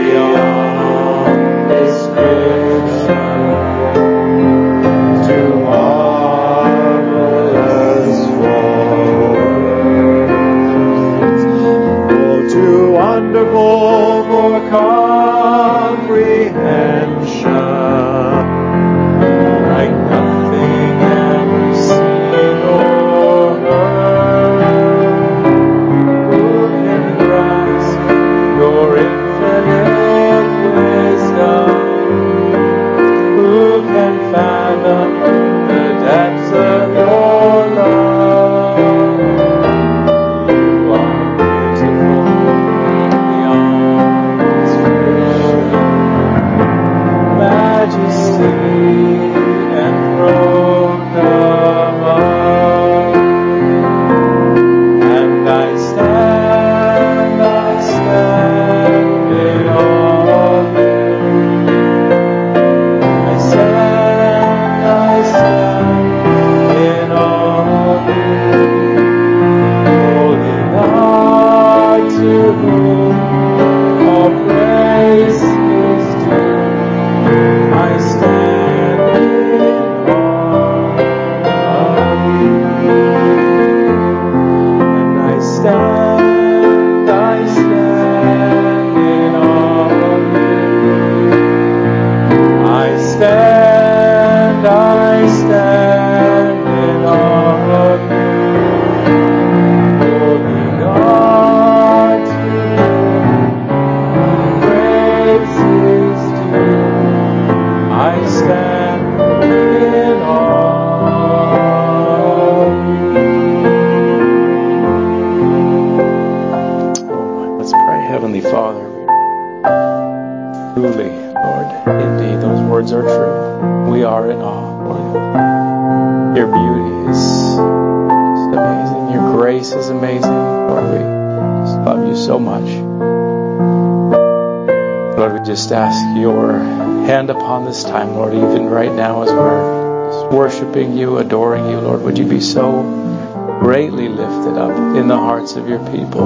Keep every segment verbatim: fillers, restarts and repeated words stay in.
Just ask your hand upon this time, Lord, even right now as we're just worshiping you, adoring you, Lord, would you be so greatly lifted up in the hearts of your people.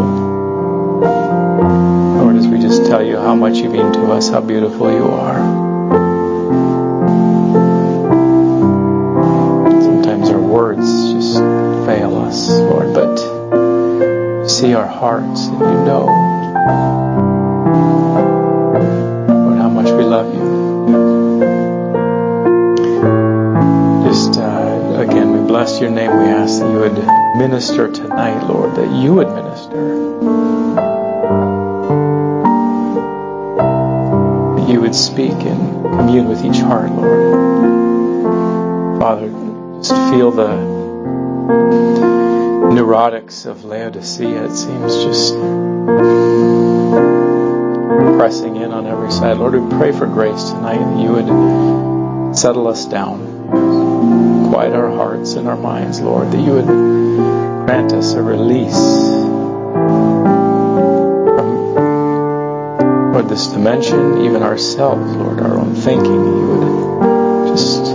Lord, as we just tell you how much you mean to us, how beautiful you are. Sometimes our words just fail us, Lord, but you see our hearts and you know we love you. Just uh, again, we bless your name. We ask that you would minister tonight, Lord, that you would minister. That you would speak and commune with each heart, Lord. Father, just feel the neurotics of Laodicea. It seems just pressing in on every side. Lord, we pray for grace tonight, that you would settle us down, quiet our hearts and our minds, Lord, that you would grant us a release from, Lord, this dimension, even ourselves, Lord, our own thinking. You would just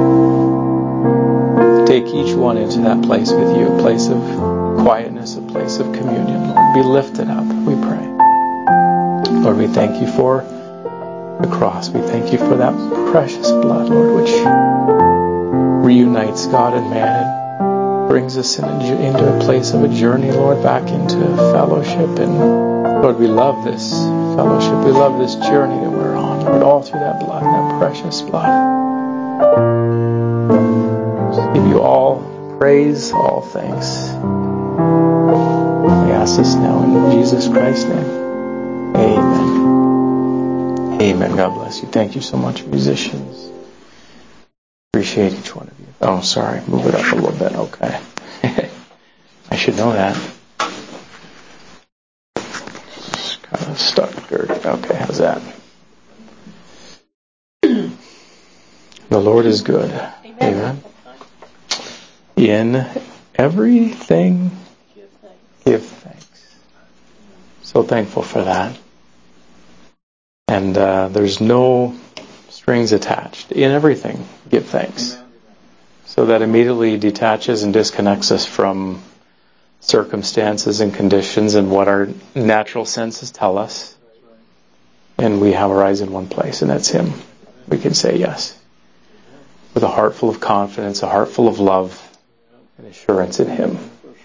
take each one into that place with you, a place of quietness, a place of communion. Lord, be lifted up, we pray. Lord, we thank you for the cross. We thank you for that precious blood, Lord, which reunites God and man and brings us in a, into a place of a journey, Lord, back into fellowship. And Lord, we love this fellowship. We love this journey that we're on, Lord, all through that blood, that precious blood. Just give you all praise, all thanks. We ask this now in Jesus Christ's name. Amen. Amen. God bless you. Thank you so much, musicians. Appreciate each one of you. Oh, sorry. Move it up a little bit. Okay. I should know that. Just kind of stuck dirt. Okay, how's that? The Lord is good. Amen. Amen. In everything, give thanks. Give thanks. So thankful for that. And uh, there's no strings attached. In everything, give thanks. So that immediately detaches and disconnects us from circumstances and conditions and what our natural senses tell us. And we have our eyes in one place, and that's Him. We can say yes. With a heart full of confidence, a heart full of love, and assurance in Him.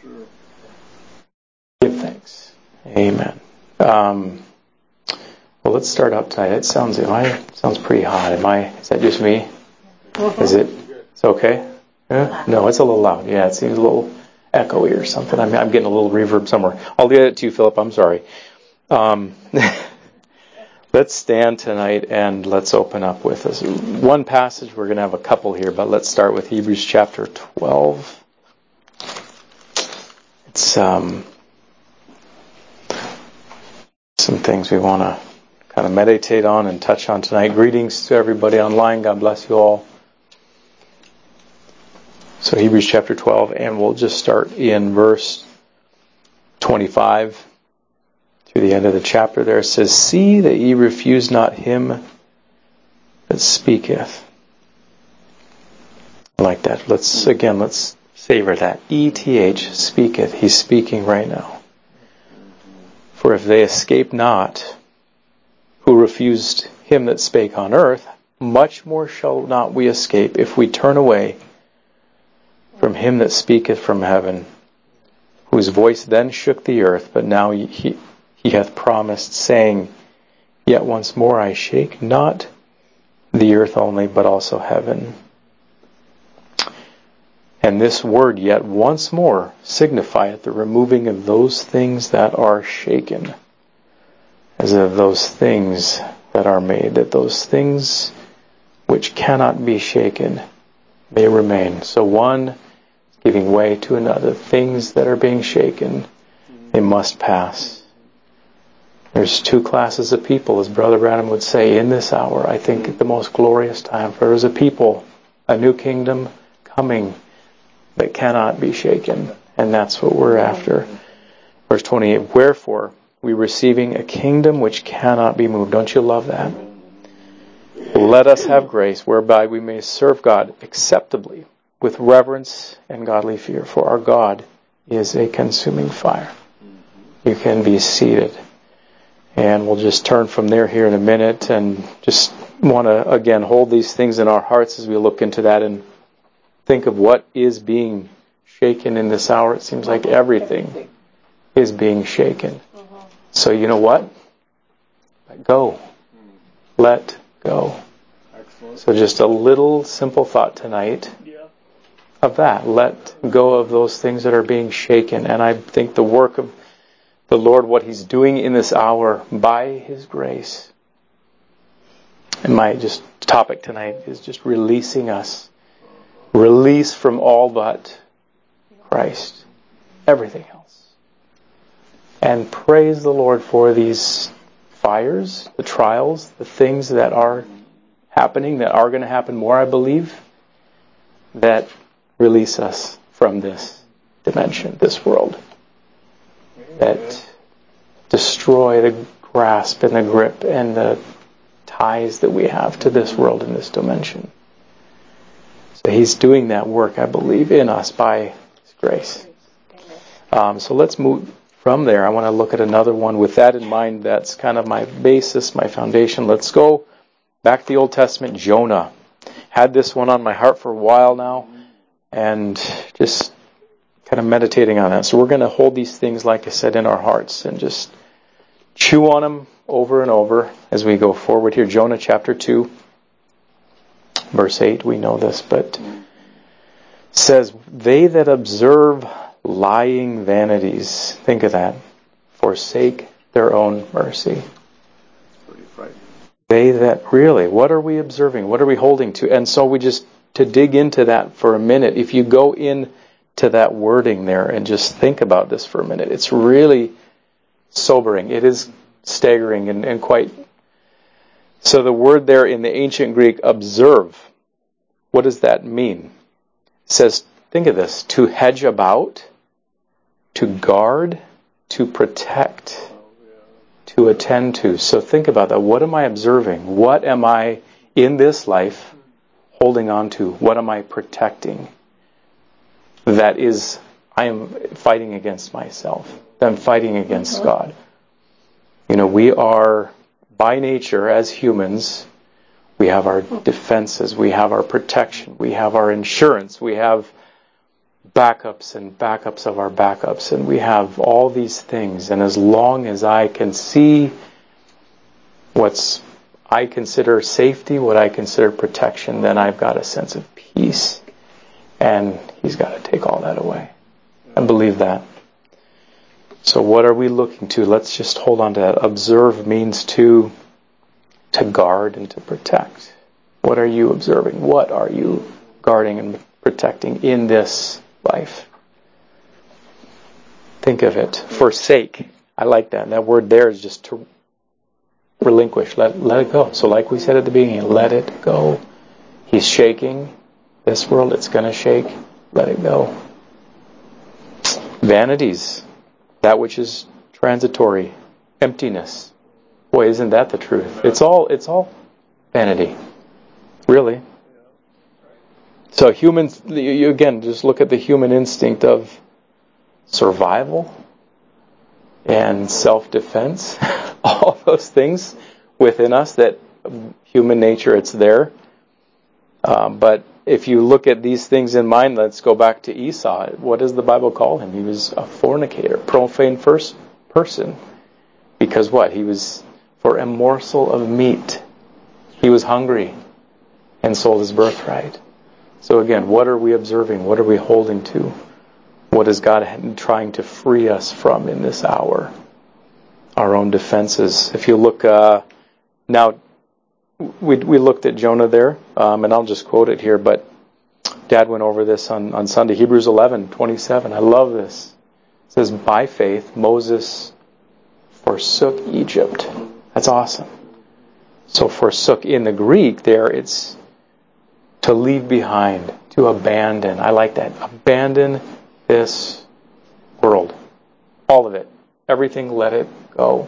Give thanks. Amen. Um, well, let's start up tonight. It sounds, am I, it sounds pretty hot. Am I, is that just me? Is it? It's okay? Yeah? No, it's a little loud. Yeah, it seems a little echoey or something. I'm, I'm getting a little reverb somewhere. I'll get it to you, Philip. I'm sorry. Um, let's stand tonight and let's open up with this. One passage. We're going to have a couple here, but let's start with Hebrews chapter twelve. It's um, some things we want to kind of meditate on and touch on tonight. Greetings to everybody online. God bless you all. So Hebrews chapter twelve, and we'll just start in verse twenty-five to the end of the chapter there. It says, "See that ye refuse not him that speaketh." I like that. Let's, again, let's savor that. E T H, speaketh. He's speaking right now. "For if they escape not, who refused him that spake on earth, much more shall not we escape if we turn away from him that speaketh from heaven, whose voice then shook the earth, but now he, he hath promised, saying, Yet once more I shake not the earth only, but also heaven. And this word, yet once more, signifieth the removing of those things that are shaken, as of those things that are made, that those things which cannot be shaken may remain." So one giving way to another. Things that are being shaken, they must pass. There's two classes of people, as Brother Branham would say, in this hour. I think the most glorious time for us, a people, a new kingdom coming that cannot be shaken. And that's what we're after. Verse twenty-eight, "Wherefore, we receiving a kingdom which cannot be moved." Don't you love that? "Let us have grace whereby we may serve God acceptably, with reverence and godly fear, for our God is a consuming fire." You can be seated. And we'll just turn from there here in a minute, and just want to, again, hold these things in our hearts as we look into that and think of what is being shaken in this hour. It seems like everything is being shaken. So you know what? Let go. Let go. So just a little simple thought tonight of that. Let go of those things that are being shaken. And I think the work of the Lord, what He's doing in this hour by His grace. And my just topic tonight is just releasing us. Release from all but Christ. Everything else. And praise the Lord for these fires, the trials, the things that are happening, that are going to happen more, I believe, that release us from this dimension, this world, that destroy the grasp and the grip and the ties that we have to this world and this dimension. So He's doing that work, I believe, in us by His grace. Um, so let's move from there. I want to look at another one with that in mind. That's kind of my basis, my foundation. Let's go back to the Old Testament. Jonah. Had this one on my heart for a while now, and just kind of meditating on that. So we're going to hold these things, like I said, in our hearts and just chew on them over and over as we go forward here. Jonah chapter two, verse eight. We know this, but it says, "They that observe lying vanities," think of that, "forsake their own mercy." They that, really, what are we observing? What are we holding to? And so we just, to dig into that for a minute, if you go in to that wording there and just think about this for a minute, it's really sobering. It is staggering and, and quite... So the word there in the ancient Greek, observe, what does that mean? It says, think of this, to hedge about, to guard, to protect, to attend to. So think about that. What am I observing? What am I in this life holding on to? What am I protecting? That is, I am fighting against myself. I'm fighting against God. You know, we are by nature, as humans, we have our defenses, we have our protection, we have our insurance, we have backups and backups of our backups, and we have all these things. And as long as I can see what's I consider safety, what I consider protection, then I've got a sense of peace. And He's got to take all that away. I believe that. So what are we looking to? Let's just hold on to that. Observe means to to guard and to protect. What are you observing? What are you guarding and protecting in this life? Think of it. Forsake. I like that. That word there is just to relinquish. Let, let it go. So like we said at the beginning, let it go. He's shaking this world. It's going to shake. Let it go. Vanities. That which is transitory. Emptiness. Boy, isn't that the truth? It's all, it's all vanity. Really. So humans, you again, just look at the human instinct of survival and self-defense. All those things within us, that human nature, it's there. Um, but if you look at these things in mind, let's go back to Esau. What does the Bible call him? He was a fornicator, profane first person. Because what? He was for a morsel of meat. He was hungry and sold his birthright. So again, what are we observing? What are we holding to? What is God trying to free us from in this hour? Our own defenses. If you look, uh, now, we we looked at Jonah there, um, and I'll just quote it here, but Dad went over this on, on Sunday. Hebrews eleven twenty-seven. I love this. It says, by faith, Moses forsook Egypt. That's awesome. So forsook in the Greek there, it's to leave behind, to abandon. I like that. Abandon this world. All of it. Everything, let it go.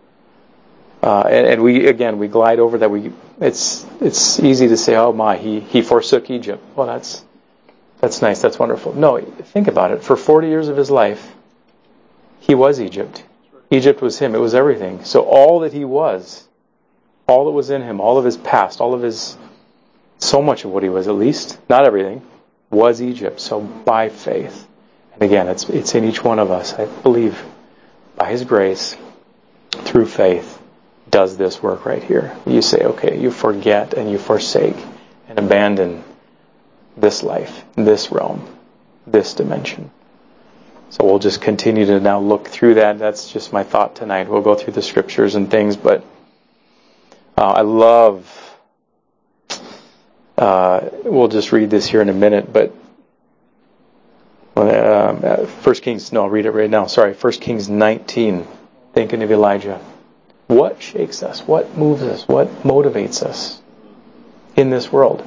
Uh, and, and we, again, we glide over that. We, it's it's easy to say, oh my, he, he forsook Egypt. Well, that's that's nice, that's wonderful. No, think about it. For forty years of his life, he was Egypt. Egypt was him. It was everything. So all that he was, all that was in him, all of his past, all of his, so much of what he was, at least, not everything, was Egypt. So by faith. And again, it's it's in each one of us. I believe by His grace, through faith, does this work right here. You say, okay, you forget and you forsake and abandon this life, this realm, this dimension. So we'll just continue to now look through that. That's just my thought tonight. We'll go through the scriptures and things, but uh, I love, uh, we'll just read this here in a minute, but um, First Kings, no, I'll read it right now. Sorry, First Kings nineteen, thinking of Elijah. What shakes us? What moves us? What motivates us in this world?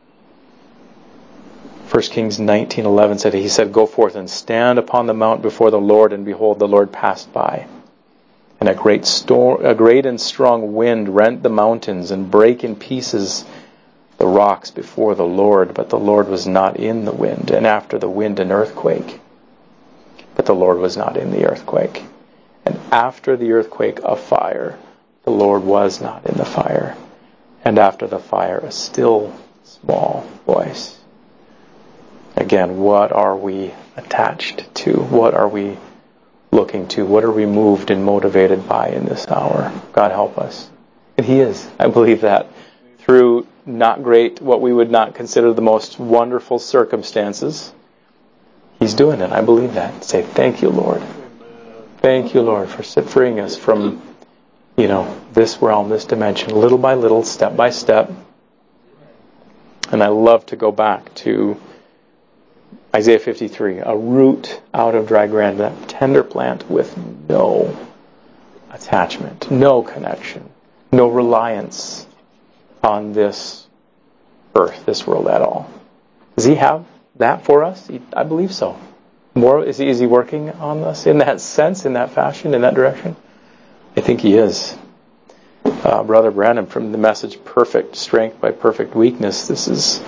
First Kings nineteen eleven said, he said, go forth and stand upon the mount before the Lord, and behold, the Lord passed by. And a great storm, a great and strong wind rent the mountains and brake in pieces the rocks before the Lord. But the Lord was not in the wind. And after the wind, an earthquake. But the Lord was not in the earthquake. And after the earthquake, a fire. The Lord was not in the fire. And after the fire, a still small voice. Again, what are we attached to? What are we looking to? What are we moved and motivated by in this hour? God help us. And He is. I believe that. Through not great, what we would not consider the most wonderful circumstances, He's doing it. I believe that. Say, thank you, Lord. Thank you, Lord, for freeing us from, you know, this realm, this dimension, little by little, step by step. And I love to go back to Isaiah fifty-three, a root out of dry ground, that tender plant with no attachment, no connection, no reliance on this earth, this world at all. Does He have that for us? I believe so. More is he, is he working on us in that sense, in that fashion, in that direction? I think He is. Uh, Brother Branham, from the message Perfect Strength by Perfect Weakness, this is,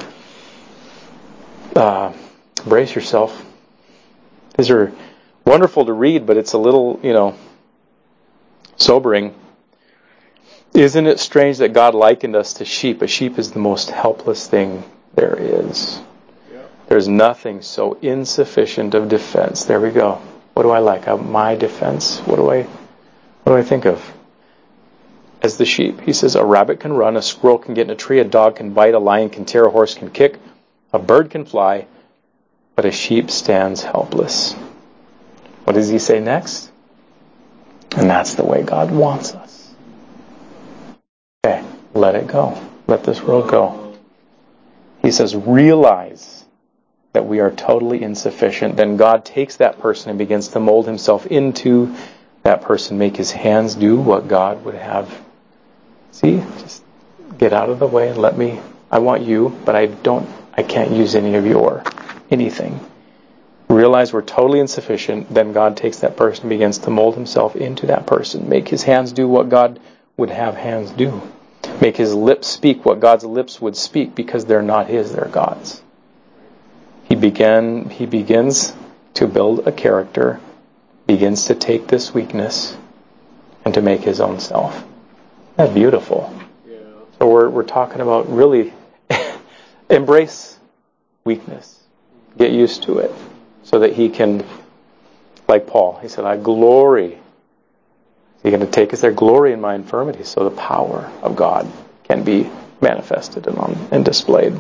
uh, brace yourself. These are wonderful to read, but it's a little, you know, sobering. Isn't it strange that God likened us to sheep? A sheep is the most helpless thing there is. Yeah. There's nothing so insufficient of defense. There we go. What do I like? Uh, my defense. What do I what do I think of? As the sheep. He says, a rabbit can run, a squirrel can get in a tree, a dog can bite, a lion can tear, a horse can kick, a bird can fly, but a sheep stands helpless. What does he say next? And that's the way God wants us. Okay, let it go. Let this world go. He says, realize that we are totally insufficient. Then God takes that person and begins to mold himself into that person, make his hands do what God would have. See, just get out of the way and let me, I want you, but I don't, I can't use any of your anything. Realize we're totally insufficient. Then God takes that person and begins to mold himself into that person. Make his hands do what God would have hands do. Make his lips speak what God's lips would speak, because they're not his, they're God's. He began, he begins to build a character, begins to take this weakness and to make his own self. That's beautiful. Yeah. So we're we're talking about really embrace weakness. Get used to it. So that he can, like Paul, he said, I glory. He's going to take us there, glory in my infirmity, so the power of God can be manifested and, on, and displayed.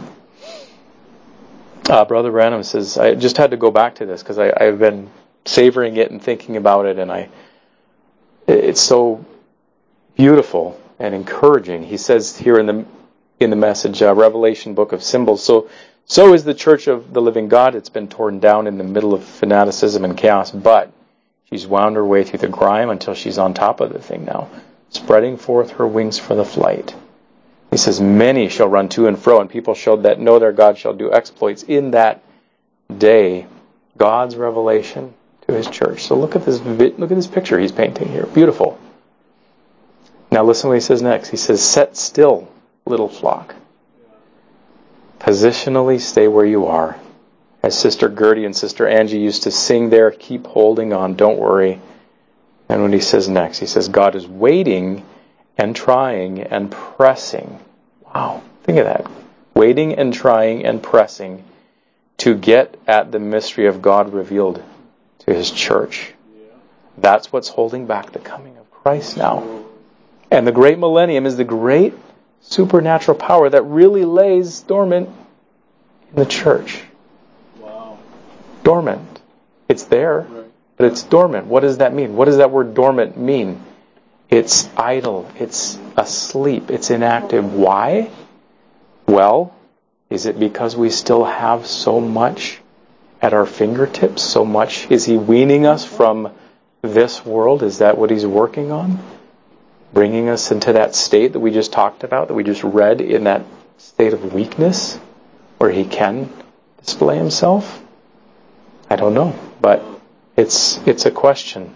Uh, Brother Branham says, I just had to go back to this because I've been savoring it and thinking about it, and I, it's so beautiful and encouraging. He says here in the in the message, uh, Revelation book of symbols, so so is the church of the living God. It's been torn down in the middle of fanaticism and chaos, but she's wound her way through the grime until she's on top of the thing now, spreading forth her wings for the flight. He says, many shall run to and fro, and people shall that know their God shall do exploits in that day. God's revelation to his church. So look at this look at this picture he's painting here. Beautiful. Now listen what he says next. He says, set still, little flock. Positionally stay where you are. As Sister Gertie and Sister Angie used to sing there, keep holding on, don't worry. And when he says next, he says, God is waiting and trying and pressing. Wow, think of that. Waiting and trying and pressing to get at the mystery of God revealed to his church. That's what's holding back the coming of Christ now. And the great millennium is the great supernatural power that really lays dormant in the church. Wow. Dormant. It's there, right, but it's dormant. What does that mean? What does that word dormant mean? It's idle. It's asleep. It's inactive. Why? Well, is it because we still have so much at our fingertips? So much? Is he weaning us from this world? Is that what he's working on? Bringing us into that state that we just talked about, that we just read, in that state of weakness where he can display himself? I don't know, but it's it's a question.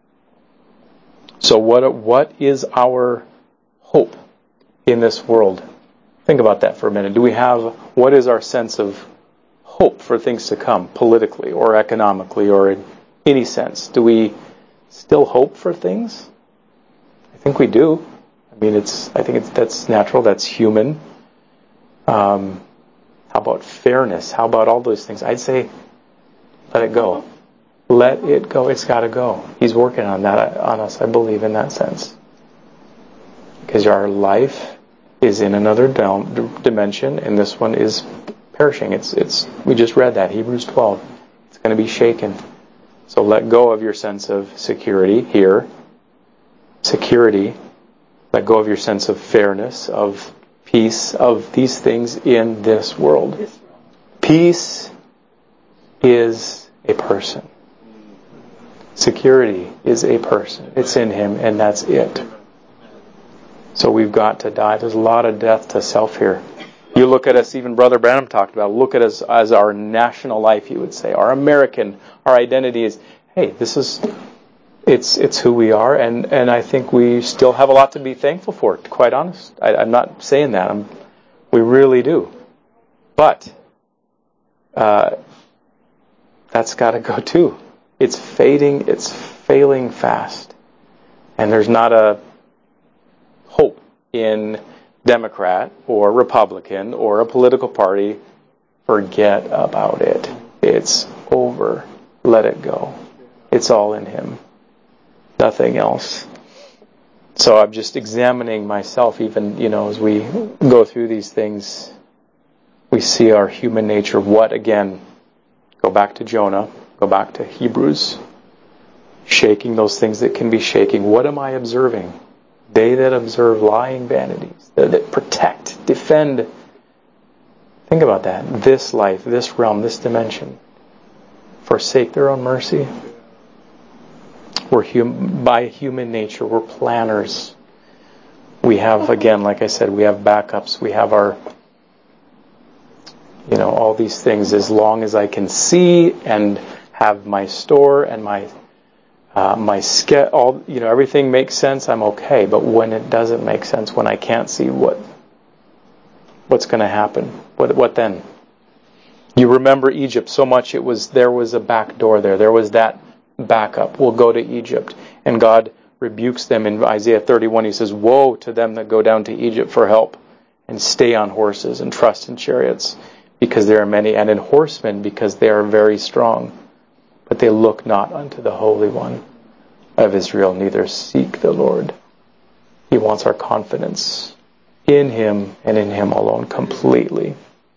So what what is our hope in this world? Think about that for a minute. Do we have, what is our sense of hope for things to come, politically or economically or in any sense? Do we still hope for things? I think we do. I mean, it's. I think it's that's natural. That's human. Um, how about fairness? How about all those things? I'd say, let it go. Let it go. It's got to go. He's working on that on us. I believe in that sense, because our life is in another dimension, and this one is perishing. It's. It's. We just read that, Hebrews twelve. It's going to be shaken. So let go of your sense of security here. Security. Let go of your sense of fairness, of peace, of these things in this world. Peace is a person. Security is a person. It's in him, and that's it. So we've got to die. There's a lot of death to self here. You look at us, even Brother Branham talked about, look at us as our national life, he would say. Our American, our identity is, hey, this is... It's it's who we are, and, and I think we still have a lot to be thankful for, to be quite honest. I, I'm not saying that. I'm, we really do. But uh, that's got to go too. It's fading. It's failing fast. And there's not a hope in Democrat or Republican or a political party, forget about it. It's over. Let it go. It's all in Him. Nothing else. So I'm just examining myself, even, you know, as we go through these things, we see our human nature. What, again, go back to Jonah, go back to Hebrews, shaking those things that can be shaking. What am I observing? They that observe lying vanities, that, that protect, defend. Think about that. This life, this realm, this dimension. Forsake their own mercy. We're hum- by human nature, we're planners. We have, again, like I said, we have backups. We have our, you know, all these things. As long as I can see and have my store and my uh, my ske- all, you know, everything makes sense, I'm okay. But when it doesn't make sense, when I can't see what what's going to happen, what what then? You remember Egypt so much. It was there was a back door there. There was that backup. We'll go to Egypt, and God rebukes them in Isaiah thirty-one. He says, "Woe to them that go down to Egypt for help, and stay on horses and trust in chariots, because there are many, and in horsemen, because they are very strong. But they look not unto the Holy One of Israel, neither seek the Lord." He wants our confidence in Him and in Him alone completely.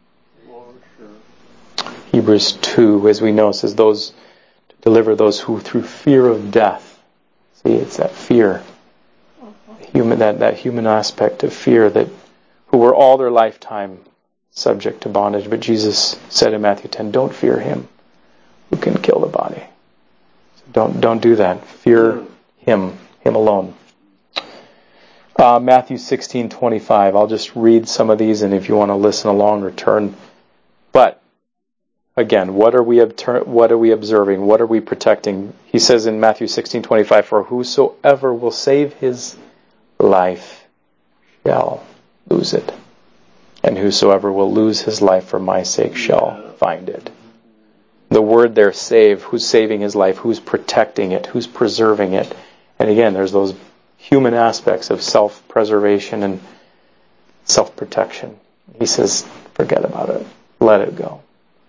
Hebrews two, as we know, says those to deliver those who through fear of death. See, it's that fear, human that, that human aspect of fear, that who were all their lifetime subject to bondage. But Jesus said in Matthew ten, don't fear him who can kill the body. So don't don't do that. Fear Him, Him alone. Uh, Matthew sixteen twenty-five. I'll just read some of these, and if you want to listen along or turn. But again, what are we obter- what are we observing? What are we protecting? He says in Matthew sixteen twenty-five, "For whosoever will save his life shall lose it, and whosoever will lose his life for my sake shall find it." The word there, save, who's saving his life, who's protecting it, who's preserving it. And again, there's those human aspects of self-preservation and self-protection. He says, forget about it. Let it go.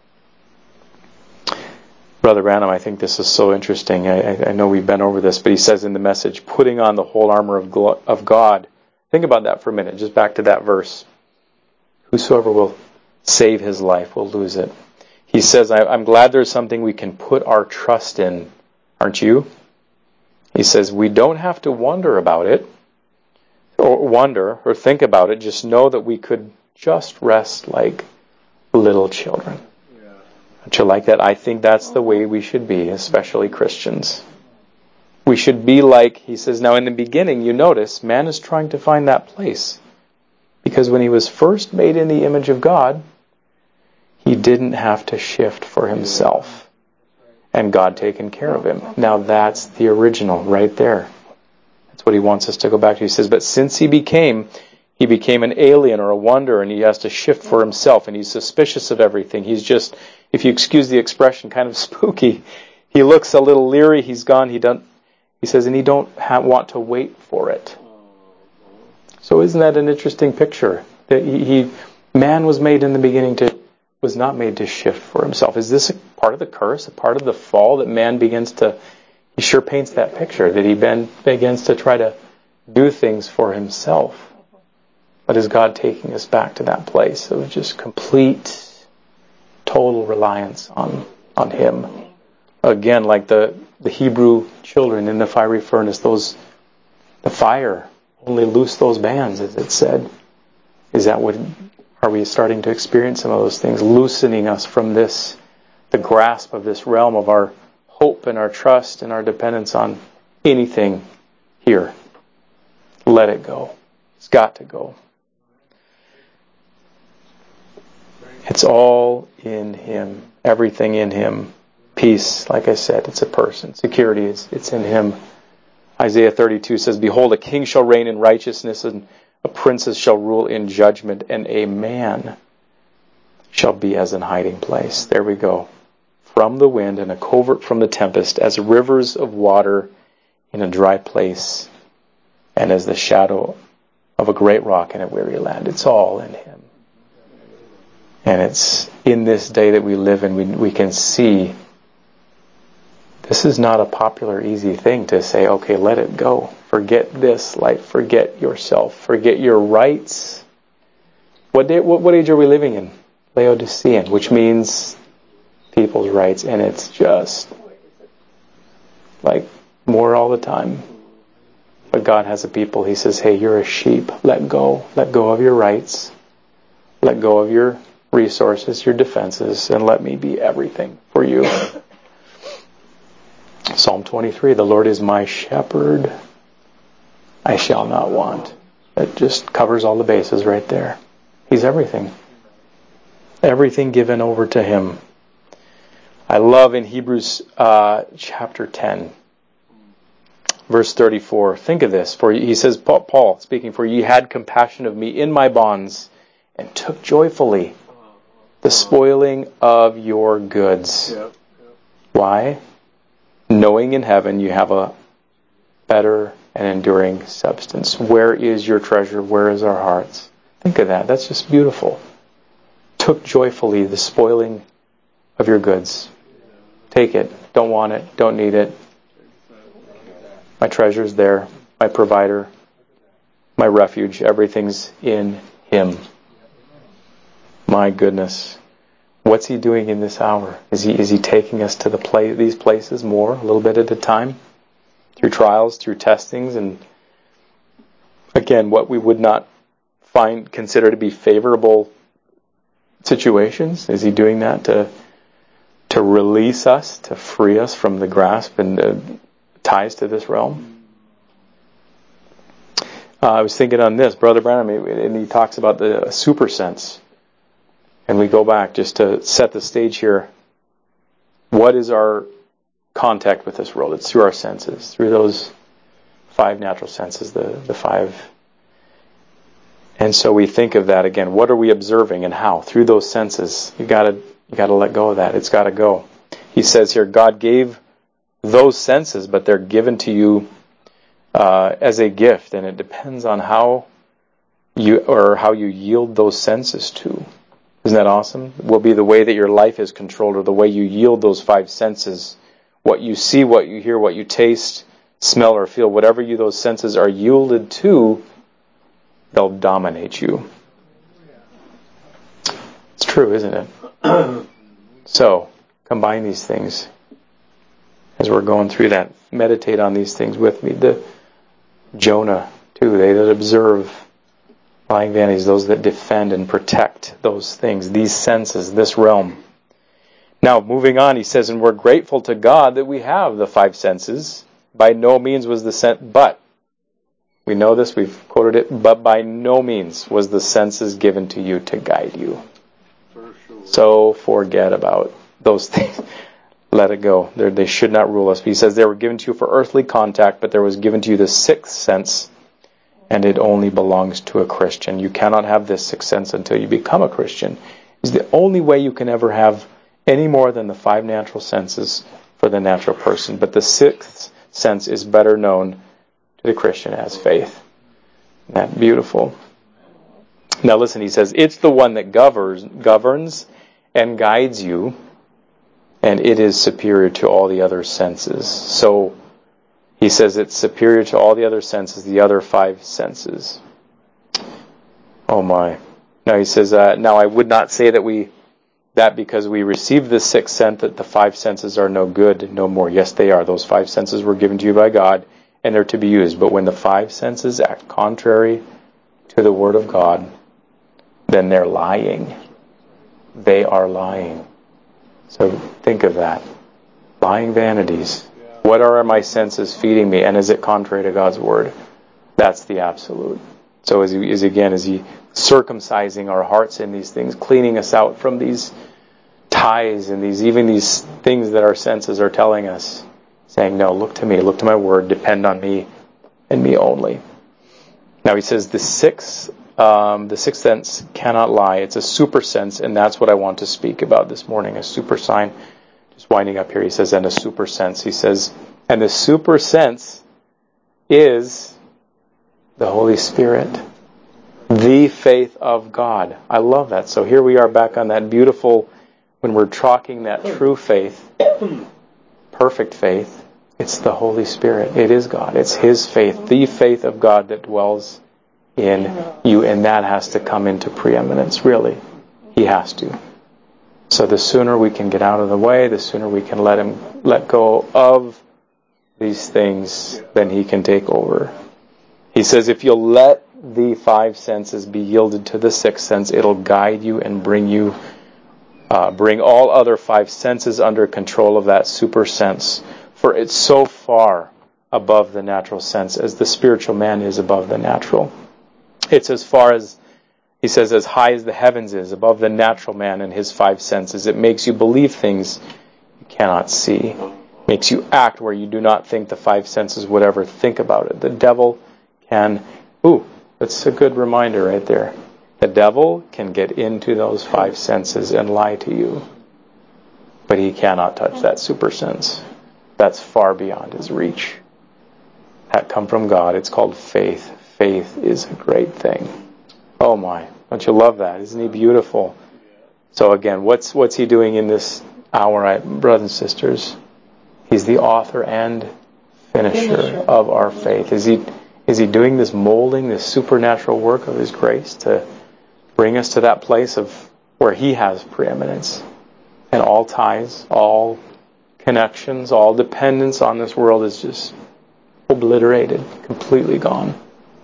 Brother Branham, I think this is so interesting. I, I know we've been over this, but he says in the message, putting on the whole armor of, glo- of God. Think about that for a minute, just back to that verse. Whosoever will save his life will lose it. He says, I, I'm glad there's something we can put our trust in, aren't you? He says, we don't have to wonder about it, or wonder, or think about it. Just know that we could just rest like little children. Yeah. Don't you like that? I think that's the way we should be, especially Christians. We should be like, he says, now in the beginning, you notice, man is trying to find that place. Because when he was first made in the image of God, he didn't have to shift for himself. And God taken care of him. Now that's the original right there. That's what he wants us to go back to. He says, but since he became, he became an alien or a wonder, and he has to shift for himself, and he's suspicious of everything. He's just, if you excuse the expression, kind of spooky. He looks a little leery. He's gone. He don't. He says, and he don't ha- want to wait for it. So isn't that an interesting picture? That he, he, man was made in the beginning to, was not made to shift for himself. Is this a part of the curse, a part of the fall that man begins to, he sure paints that picture, that he ben, begins to try to do things for himself. But is God taking us back to that place of just complete, total reliance on, on Him? Again, like the, the Hebrew children in the fiery furnace, those, the fire only loosed those bands, as it said. Is that what, are we starting to experience some of those things, loosening us from this, the grasp of this realm of our hope and our trust and our dependence on anything here? Let it go. It's got to go. It's all in Him. Everything in Him. Peace, like I said, it's a person. Security, it's, it's in Him. Isaiah thirty-two says, behold, a king shall reign in righteousness, and a princess shall rule in judgment, and a man shall be as an hiding place. There we go. From the wind and a covert from the tempest, as rivers of water in a dry place, and as the shadow of a great rock in a weary land. It's all in Him. And it's in this day that we live in, we, we can see this is not a popular, easy thing to say, okay, let it go. Forget this life. Forget yourself. Forget your rights. What, day, what, what age are we living in? Laodicean, which means people's rights. And it's just like more all the time. But God has a people. He says, hey, you're a sheep. Let go. Let go of your rights. Let go of your resources, your defenses, and let me be everything for you. Psalm twenty-three, the Lord is my shepherd. I shall not want. It just covers all the bases right there. He's everything. Everything given over to Him. I love in Hebrews uh, chapter ten, verse thirty-four. Think of this. For he says, Paul speaking, for ye had compassion of me in my bonds, and took joyfully the spoiling of your goods. Yep. Why? Knowing in heaven you have a better and enduring substance. Where is your treasure? Where is our hearts? Think of that. That's just beautiful. Took joyfully the spoiling of your goods. Take it. Don't want it. Don't need it. My treasure's there. My provider. My refuge. Everything's in Him. My goodness. What's He doing in this hour? Is He is He taking us to the play, these places more, a little bit at a time? Through trials, through testings, and again, what we would not find, consider to be favorable situations? Is He doing that to to release us, to free us from the grasp and the ties to this realm? Uh, I was thinking on this, Brother Branham, and he talks about the super sense. And we go back just to set the stage here. What is our contact with this world? It's through our senses, through those five natural senses, the, the five. And so we think of that again. What are we observing and how? Through those senses. You gotta, you gotta let go of that. It's gotta go. He says here, God gave those senses, but they're given to you uh, as a gift, and it depends on how you or how you yield those senses to. Isn't that awesome? Will be the way that your life is controlled, or the way you yield those five senses. What you see, what you hear, what you taste, smell, or feel, whatever you those senses are yielded to, they'll dominate you. It's true, isn't it? So, combine these things. As we're going through that, meditate on these things with me. The Jonah, too, they that observe lying vanities, those that defend and protect those things, these senses, this realm. Now, moving on, he says, and we're grateful to God that we have the five senses. By no means was the sense, but, we know this, we've quoted it, but by no means was the senses given to you to guide you. For sure. So forget about those things. Let it go. They're, they should not rule us. He says they were given to you for earthly contact, but there was given to you the sixth sense, and it only belongs to a Christian. You cannot have this sixth sense until you become a Christian. It's the only way you can ever have any more than the five natural senses for the natural person. But the sixth sense is better known to the Christian as faith. Isn't that beautiful? Now listen, he says, it's the one that governs, governs and guides you, and it is superior to all the other senses. So, he says it's superior to all the other senses, the other five senses. Oh my. Now he says, uh, now I would not say that we, that because we received the sixth sense, that the five senses are no good, no more. Yes, they are. Those five senses were given to you by God, and they're to be used. But when the five senses act contrary to the Word of God, then they're lying. They are lying. So think of that. Lying vanities. What are my senses feeding me? And is it contrary to God's Word? That's the absolute. So as he is again, is he circumcising our hearts in these things, cleaning us out from these ties and these even these things that our senses are telling us, saying, no, look to me, look to my Word, depend on me and me only. Now he says the sixth, um, the sixth sense cannot lie. It's a super sense, and that's what I want to speak about this morning, a super sign. Just winding up here, he says, and a super sense. He says, and the super sense is the Holy Spirit. The faith of God. I love that. So here we are back on that beautiful, when we're talking that true faith, perfect faith, it's the Holy Spirit. It is God. It's His faith, the faith of God that dwells in you, and that has to come into preeminence, really. He has to. So the sooner we can get out of the way, the sooner we can let Him let go of these things, then He can take over. He says, if you'll let the five senses be yielded to the sixth sense, it'll guide you and bring you, uh, bring all other five senses under control of that super sense. For it's so far above the natural sense as the spiritual man is above the natural. It's as far as, he says, as high as the heavens is above the natural man and his five senses. It makes you believe things you cannot see. Makes you act where you do not think the five senses would ever think about it. The devil can, ooh, that's a good reminder right there. The devil can get into those five senses and lie to you. But he cannot touch that super sense. That's far beyond his reach. That come from God. It's called faith. Faith is a great thing. Oh my, don't you love that? Isn't He beautiful? So again, what's what's He doing in this hour, right, brothers and sisters? He's the author and finisher, finisher of our faith. Is He is He doing this molding, this supernatural work of His grace to bring us to that place of where He has preeminence, and all ties, all connections, all dependence on this world is just obliterated, completely gone.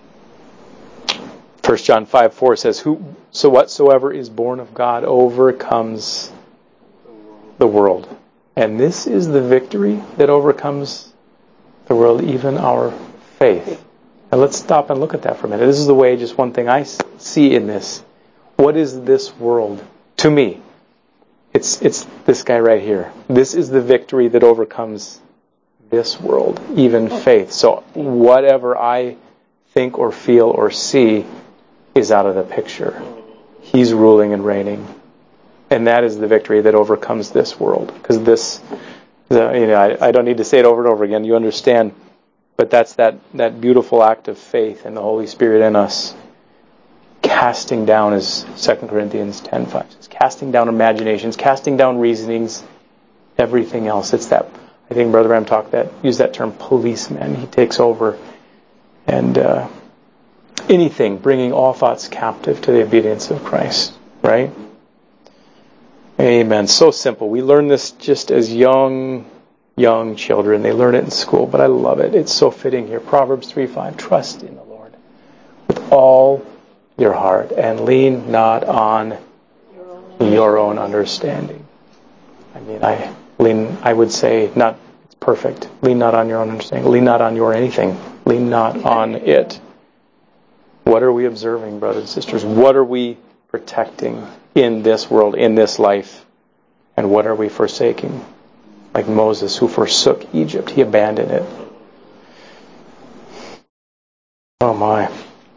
First John five four says, "Who so whatsoever is born of God overcomes the world." And this is the victory that overcomes the world, even our faith. Now let's stop and look at that for a minute. This is the way, just one thing I see in this. What is this world to me? It's it's this guy right here. This is the victory that overcomes this world, even faith. So whatever I think or feel or see is out of the picture. He's ruling and reigning. And that is the victory that overcomes this world. Because this, you know, I, I don't need to say it over and over again. You understand. But that's that, that beautiful act of faith in the Holy Spirit in us. Casting down, as Second Corinthians ten five says, casting down imaginations, casting down reasonings, everything else. It's that, I think Brother Bram talked that, used that term policeman. He takes over and uh, anything, bringing all thoughts captive to the obedience of Christ. Right? Amen. So simple. We learn this just as young, young children. They learn it in school, but I love it. It's so fitting here. Proverbs three five, trust in the Lord with all your heart and lean not on your own understanding. I mean, I lean, I would say, not it's perfect. Lean not on your own understanding. Lean not on your anything. Lean not on it. What are we observing, brothers and sisters? What are we protecting in this world, in this life? And what are we forsaking? Like Moses, who forsook Egypt. He abandoned it. Oh my.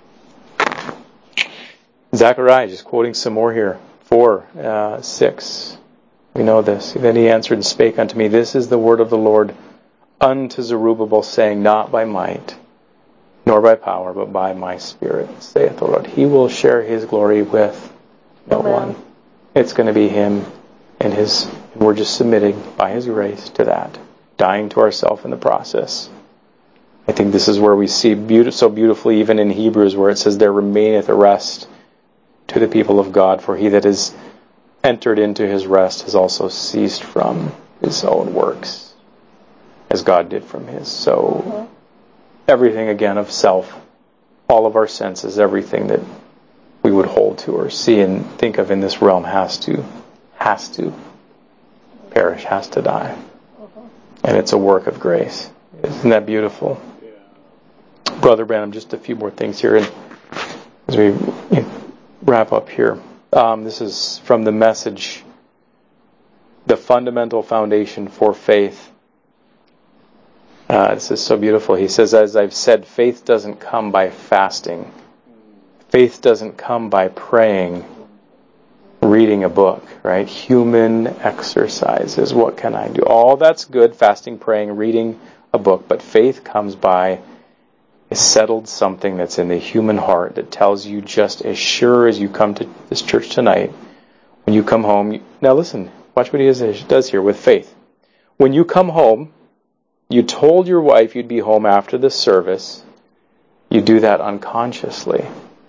Zechariah, just quoting some more here. Four, uh, six. We know this. Then he answered and spake unto me, this is the word of the Lord unto Zerubbabel, saying, not by might, nor by power, but by my Spirit, saith the Lord. He will share His glory with no one. It's going to be Him and His, and we're just submitting by His grace to that, dying to ourselves in the process. I think this is where we see beauty, so beautifully, even in Hebrews, where it says, there remaineth a rest to the people of God, for he that is entered into his rest has also ceased from his own works, as God did from His. So everything again of self, all of our senses, everything that we would hold to or see and think of in this realm has to, has to perish, has to die. And it's a work of grace. Isn't that beautiful? Brother Branham, just a few more things here, and as we wrap up here. Um, this is from the Message, the fundamental foundation for faith. Uh, this is so beautiful. He says, as I've said, faith doesn't come by fasting. Faith doesn't come by praying, reading a book, right? Human exercises. What can I do? All that's good, fasting, praying, reading a book. But faith comes by is settled something that's in the human heart that tells you just as sure as you come to this church tonight, when you come home, you, now listen, watch what he does, does here with faith. When you come home, you told your wife you'd be home after the service. You do that unconsciously.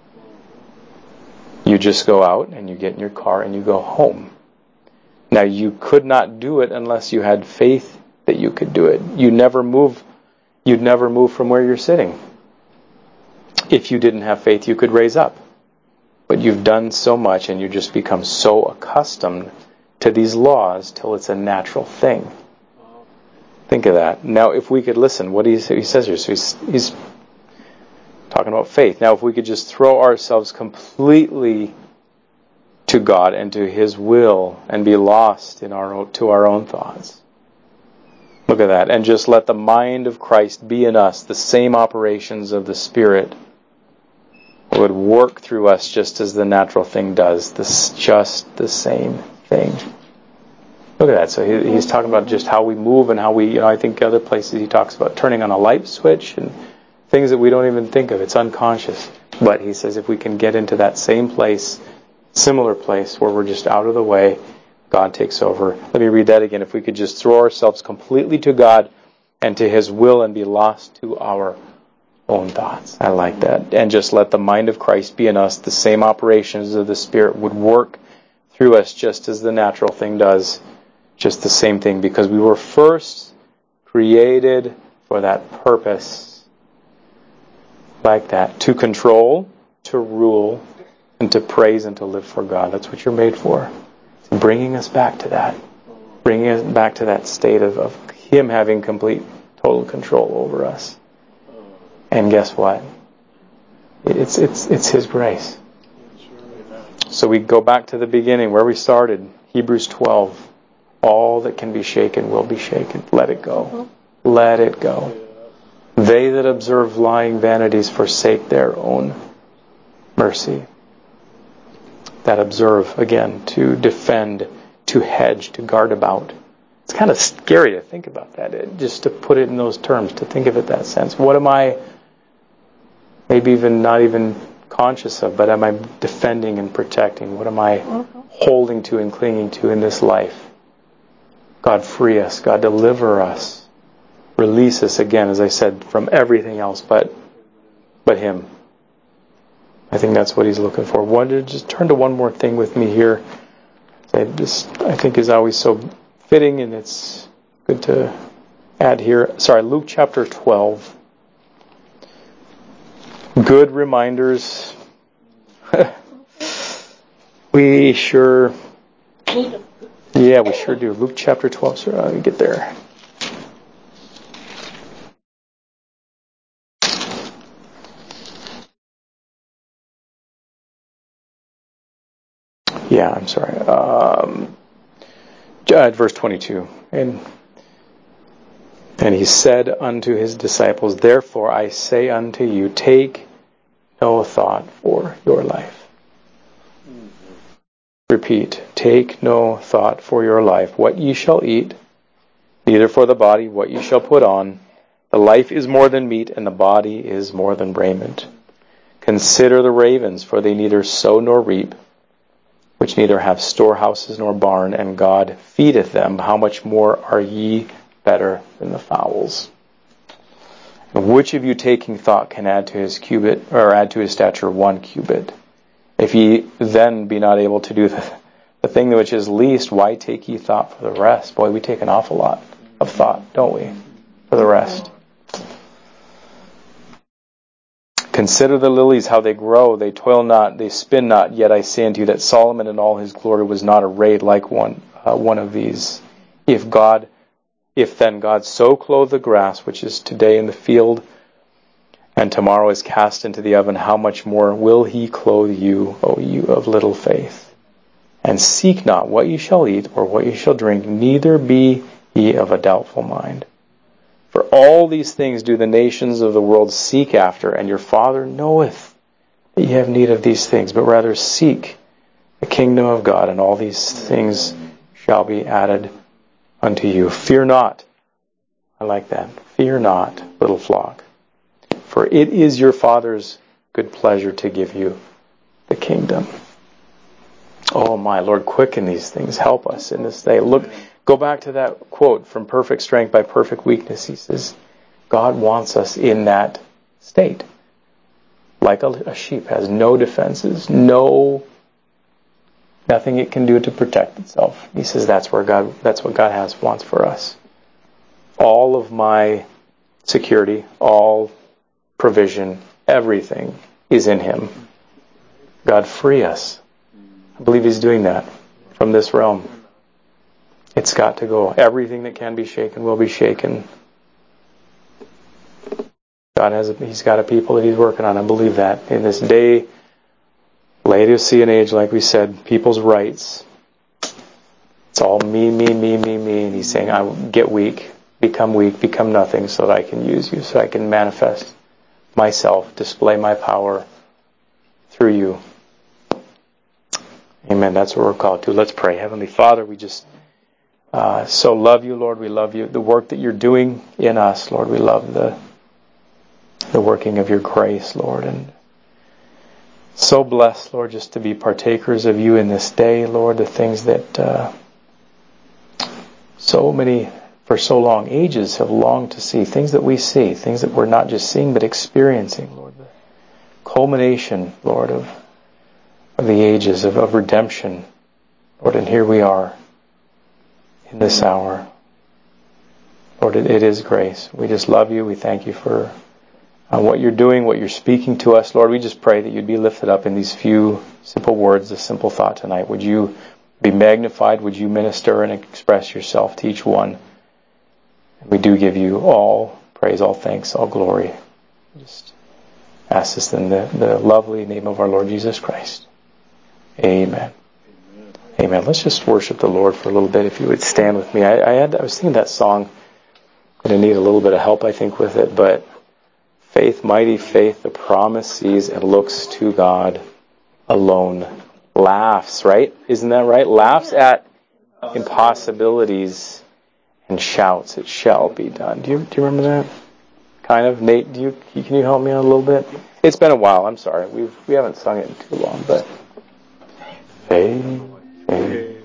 You just go out and you get in your car and you go home. Now you could not do it unless you had faith that you could do it. You never move, you'd never move from where you're sitting. If you didn't have faith, you could raise up. But you've done so much and you just become so accustomed to these laws till it's a natural thing. Think of that. Now, if we could listen, what he, he says here, so he's, he's talking about faith. Now, if we could just throw ourselves completely to God and to His will and be lost in our to our own thoughts. Look at that. And just let the mind of Christ be in us, the same operations of the Spirit would work through us just as the natural thing does. This just the same thing. Look at that. So he, he's talking about just how we move and how we, you know, I think other places he talks about turning on a light switch and things that we don't even think of. It's unconscious. But he says if we can get into that same place, similar place where we're just out of the way, God takes over. Let me read that again. If we could just throw ourselves completely to God and to His will and be lost to our own thoughts. I like that. And just let the mind of Christ be in us. The same operations of the Spirit would work through us just as the natural thing does. Just the same thing, because we were first created for that purpose. Like that. To control, to rule, and to praise and to live for God. That's what you're made for. It's bringing us back to that. Bringing us back to that state of, of Him having complete, total control over us. And guess what? It's it's it's His grace. So we go back to the beginning where we started. Hebrews twelve. All that can be shaken will be shaken. Let it go. Let it go. They that observe lying vanities forsake their own mercy. That observe, again, to defend, to hedge, to guard about. It's kind of scary to think about that, just to put it in those terms, to think of it that sense. What am I, maybe even not even conscious of, but am I defending and protecting? What am I holding to and clinging to in this life? God free us. God deliver us. Release us, again, as I said, from everything else but but Him. I think that's what He's looking for. One, just turn to one more thing with me here. This, I think, is always so fitting, and it's good to add here. Sorry, Luke chapter twelve. Good reminders. We sure... Yeah, we sure do. Luke chapter twelve. So let me get there. Yeah, I'm sorry. Um, verse twenty-two. And and He said unto His disciples, therefore I say unto you, take no thought for your life. Repeat, take no thought for your life, what ye shall eat, neither for the body what ye shall put on. The life is more than meat, and the body is more than raiment. Consider the ravens, for they neither sow nor reap, which neither have storehouses nor barn, and God feedeth them. How much more are ye better than the fowls? And which of you taking thought can add to his cubit, or add to his stature one cubit? If ye then be not able to do the, the thing which is least, why take ye thought for the rest? Boy, we take an awful lot of thought, don't we, for the rest. Consider the lilies, how they grow. They toil not, they spin not. Yet I say unto you that Solomon in all his glory was not arrayed like one uh, one of these. If God, if then God so clothe the grass, which is today in the field, and tomorrow is cast into the oven, how much more will He clothe you, O you of little faith? And seek not what ye shall eat, or what ye shall drink, neither be ye of a doubtful mind. For all these things do the nations of the world seek after, and your Father knoweth that ye have need of these things. But rather seek the kingdom of God, and all these things shall be added unto you. Fear not. I like that. Fear not, little flock. For it is your Father's good pleasure to give you the kingdom. Oh my Lord, quicken these things. Help us in this day. Look, go back to that quote from Perfect Strength by Perfect Weakness. He says, God wants us in that state. Like a, a sheep has no defenses, no, nothing it can do to protect itself. He says that's where God, that's what God has, wants for us. All of my security, all provision, everything is in Him. God, free us. I believe He's doing that from this realm. It's got to go. Everything that can be shaken will be shaken. God has a, He's got a people that He's working on. I believe that. In this day, Laodicean age, like we said, people's rights. It's all me, me, me, me, me. And He's saying, I get weak, become weak, become nothing so that I can use you, so I can manifest myself, display my power through you. Amen. That's what we're called to. Let's pray. Heavenly Father, we just uh, so love you, Lord. We love you. The work that you're doing in us, Lord. We love the the working of your grace, Lord. And so blessed, Lord, just to be partakers of you in this day, Lord. The things that uh, so many, for so long, ages have longed to see. Things that we see. Things that we're not just seeing, but experiencing, Lord. The culmination, Lord, of of the ages of, of redemption, Lord, and here we are in this hour. Lord, it, it is grace. We just love you. We thank you for uh, what you're doing, what you're speaking to us. Lord, we just pray that you'd be lifted up in these few simple words, this simple thought tonight. Would you be magnified? Would you minister and express yourself to each one? And we do give you all praise, all thanks, all glory. Just ask this in the, the lovely name of our Lord Jesus Christ. Amen. Amen. Amen. Let's just worship the Lord for a little bit. If you would stand with me. I, I had I was singing that song. I'm going to need a little bit of help, I think, with it. But faith, mighty faith, the promise sees and looks to God alone. Laughs, right? Isn't that right? Laughs at impossibilities and shouts, it shall be done. Do you do you remember that? Kind of. Nate, do you can you help me out a little bit? It's been a while. I'm sorry. We've we haven't sung it in too long, but. Faith, faith.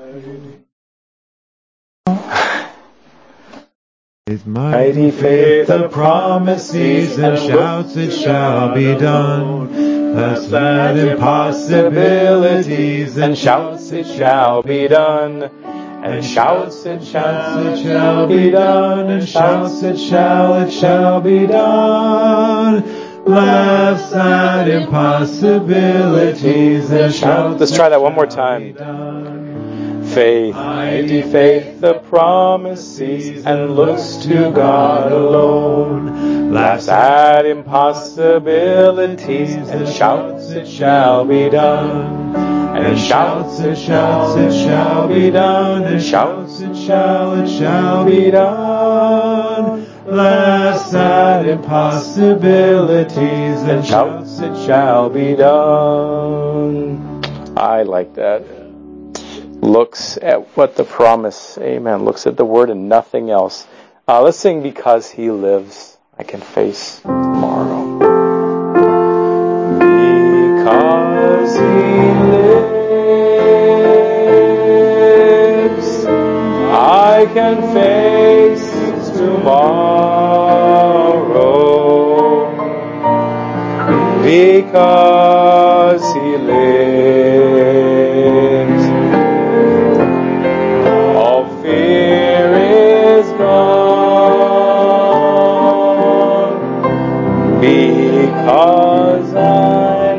With mighty faith the promise sees and shouts it shall be done. Laughs at impossibilities and shouts it shall be done. And shouts it shouts it shall be done. And shouts it shall it shall be done. Laughs at impossibilities and shouts. Let's try that one more time. Faith, mighty faith, the promise sees and looks to God alone. Laughs at impossibilities and shouts it shall be done. And shouts it shouts it shall be done. And shouts it shall it shall be done. Laughs at impossibilities and shouts it shall be done. I like that. Looks at what the promise, amen, looks at the word and nothing else. Uh, let's sing Because He Lives, I Can Face Tomorrow. Because He lives, I can face tomorrow. Because He lives, all fear is gone. Because I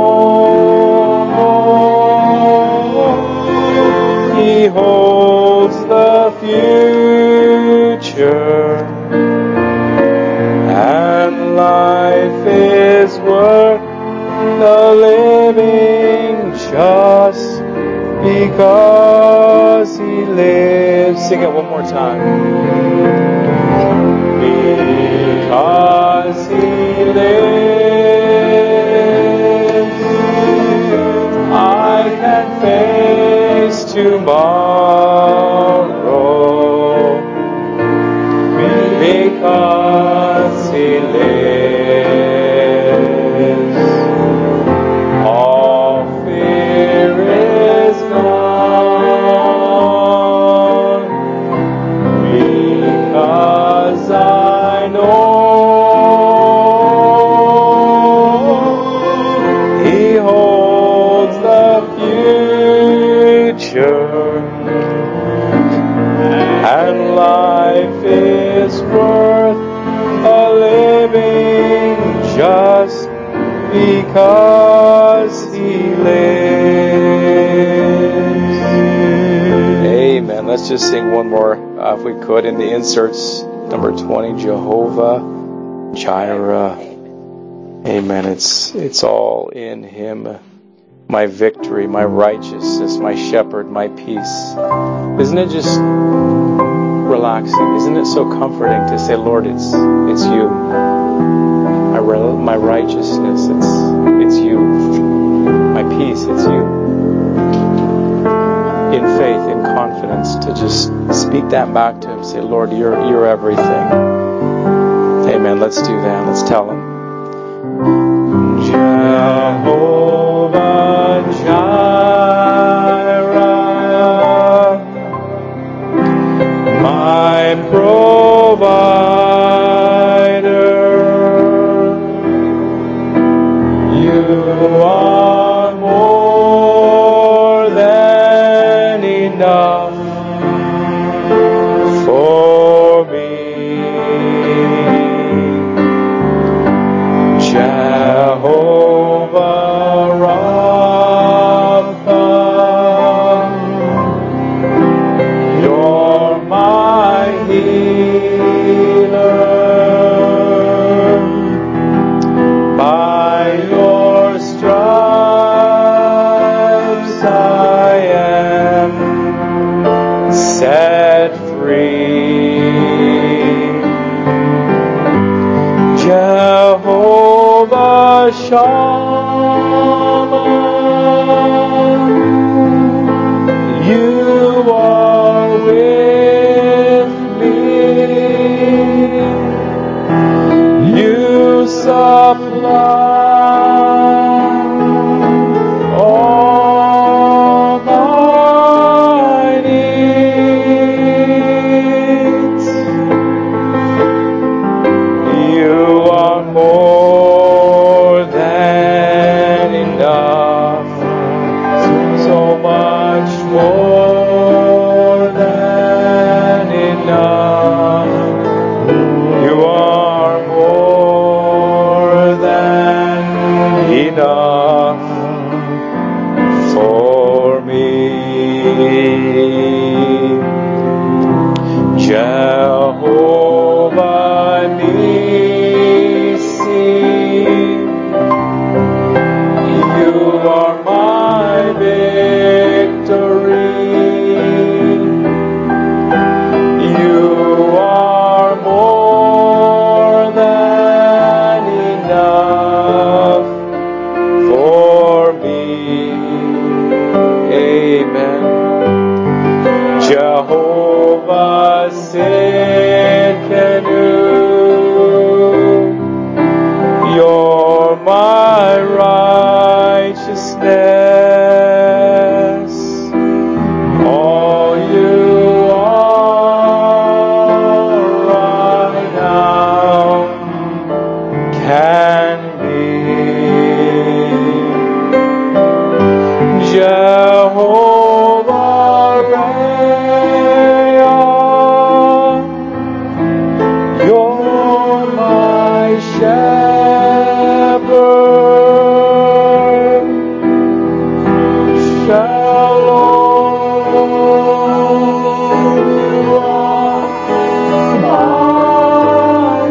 know He holds the future, and life is worth the living just because He lives. Sing it one more time. Because He lives, I can face tomorrow. Because He lives, just because He lives. Amen. Let's just sing one more, uh, if we could, in the inserts. Number twenty, Jehovah Jireh. Amen. It's it's all in Him. My victory, my righteousness, my shepherd, my peace. Isn't it just relaxing? Isn't it so comforting to say, Lord, it's it's You. My my righteousness, it's it's You. My peace, it's You. In faith, in confidence, to just speak that back to Him. Say, Lord, You're You're everything. Amen. Let's do that. Let's tell Him. Jehovah Jireh, my provider, You are more than enough for me. Jehovah Rapha, You're my healer. By Your stripes I am set free. Jehovah Shammah, You are with me. You supply all my needs. You are more than enough, so much more than enough. You are more than enough for me. Jehovah Nissi, You are my victory. You are more than enough for me. Amen. Jehovah Sidkenu, You're my righteousness. All You are right now can be. Jehovah Raya, You're my shepherd. Shalom, You are my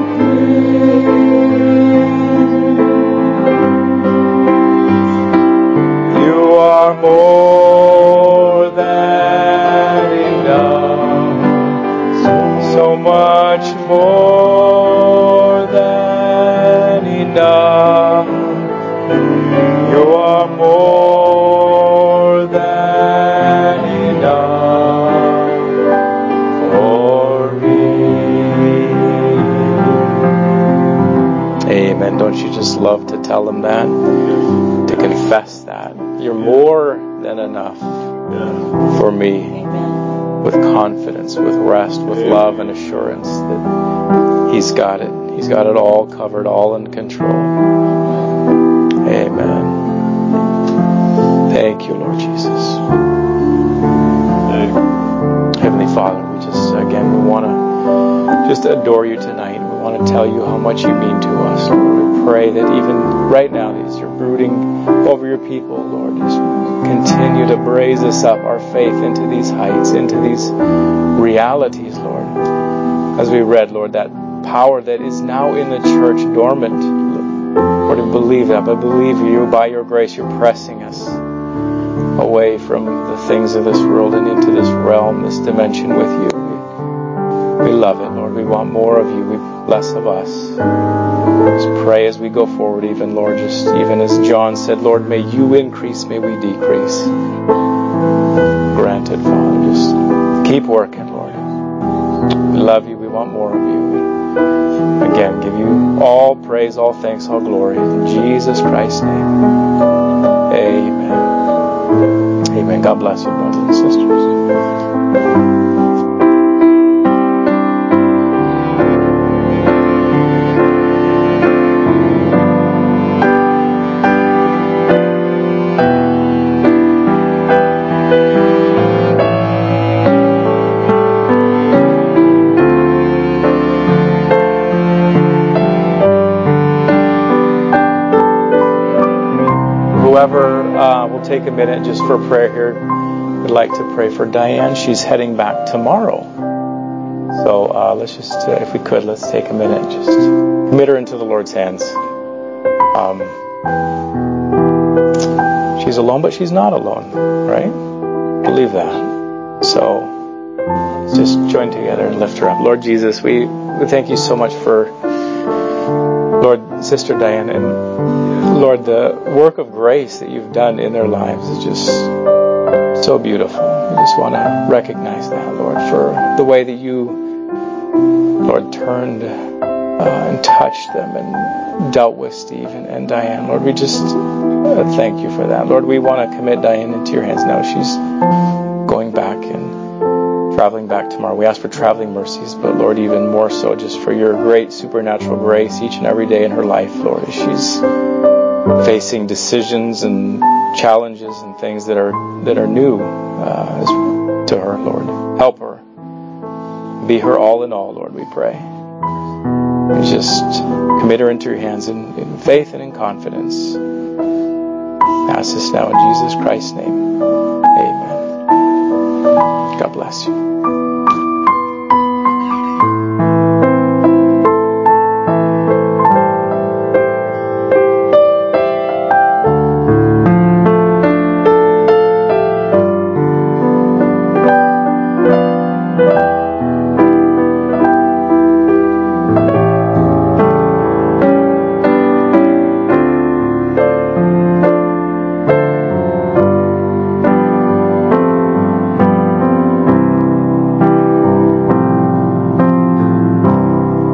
peace. You are more than enough, so much more than enough. You are more than enough for me. Amen. Don't you just love to tell Him that? To confess that. You're more than enough for me. With confidence, with rest, with love and assurance that He's got it. He's got it all covered, all in control. Amen. Thank You, Lord Jesus. Heavenly Father, we just, again, we want to just adore You tonight. We want to tell you how much you mean to us, Lord. We pray that even right now, as you're brooding over your people, Lord, just continue to raise us up, our faith, into these heights, into these realities, Lord. As we read, Lord, that power that is now in the church dormant, Lord, we believe that, but believe you, by your grace, you're pressing us away from the things of this world and into this realm, this dimension with you. We, we love it, Lord. We want more of you, we less of us. Just pray as we go forward, even, Lord, just even as John said, Lord, may you increase, may we decrease. Granted, Father, just keep working, Lord. We love you, we want more of you. We, again, give you all praise, all thanks, all glory. In Jesus Christ's name, amen. Amen. God bless you, brothers and sisters. Whoever uh, will take a minute just for prayer here, would like to pray for Diane. She's heading back tomorrow. So uh, let's just, uh, if we could, let's take a minute. Just commit her into the Lord's hands. Um, she's alone, but she's not alone, right? Believe that. So let's just join together and lift her up. Lord Jesus, we, we thank you so much for, Lord, Sister Diane, and Lord, the work of grace that you've done in their lives is just so beautiful. I just want to recognize that, Lord, for the way that you, Lord, turned uh, and touched them and dealt with Steve and, and Diane. Lord, we just uh, thank you for that. Lord, we want to commit Diane into your hands now. She's going back and traveling back tomorrow. We ask for traveling mercies, but Lord, even more so just for your great supernatural grace each and every day in her life, Lord, as she's facing decisions and challenges and things that are that are new uh, to her, Lord. Help her. Be her all in all, Lord, we pray. We just commit her into your hands in, in faith and in confidence. Ask this now in Jesus Christ's name. Amen. God bless you.